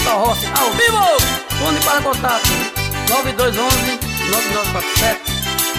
Vitor Rossi, ao vivo! Fone para contato 9211-9947.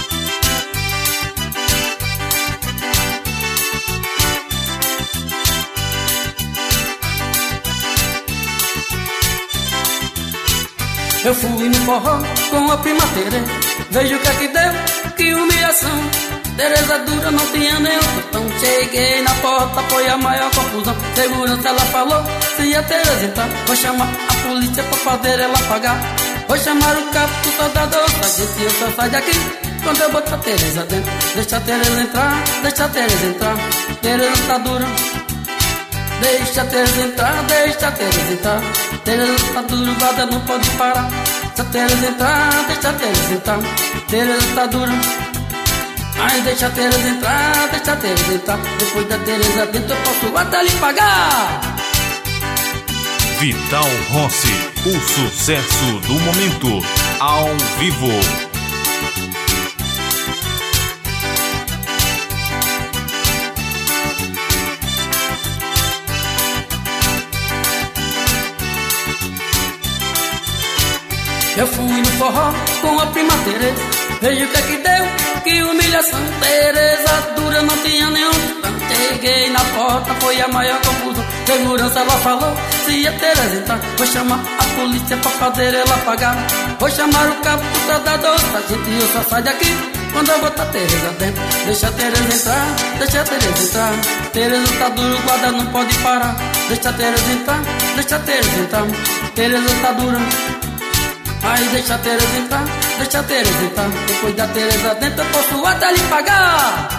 Eu fui no forró com a prima Tereza, vejo o que é que deu, que humilhação. Tereza dura, não tinha nenhum botão. Cheguei na porta, foi a maior confusão. Segurança, ela falou, se a Tereza entrar, vou chamar a polícia pra fazer ela pagar. Vou chamar o cabo, o soldado, sargento, e eu só saio daqui quando eu botar a Tereza dentro. Deixa a Tereza entrar, deixa a Tereza entrar. Tereza tá dura, deixa a Tereza entrar, deixa a Tereza entrar. Tereza tá dura, o guarda não pode parar. Deixa a Tereza entrar, deixa a Tereza entrar. Tereza tá dura, ai, deixa a Tereza entrar, deixa a Tereza entrar. Depois da Tereza dentro eu posso até lhe pagar. Vital Rossi, o sucesso do momento, ao vivo. Eu fui no forró com a prima Tereza, vejo o que é que deu, que humilhação. Tereza dura, não tinha nenhum botão. Cheguei na porta, foi a maior confusão. Segurança, ela falou, se a Tereza entrar, vou chamar a polícia pra fazer ela pagar. Vou chamar o cabo, o soldado, sargento, e eu só saio daqui quando eu botar a Tereza dentro. Deixa a Tereza entrar, deixa a Tereza entrar. Tereza tá dura, o guarda não pode parar. Deixa a Tereza entrar, deixa a Tereza entrar. Tereza tá dura, ai, deixa a Tereza entrar, deixa a Tereza entrar. Depois da Tereza dentro eu posso até lhe pagar.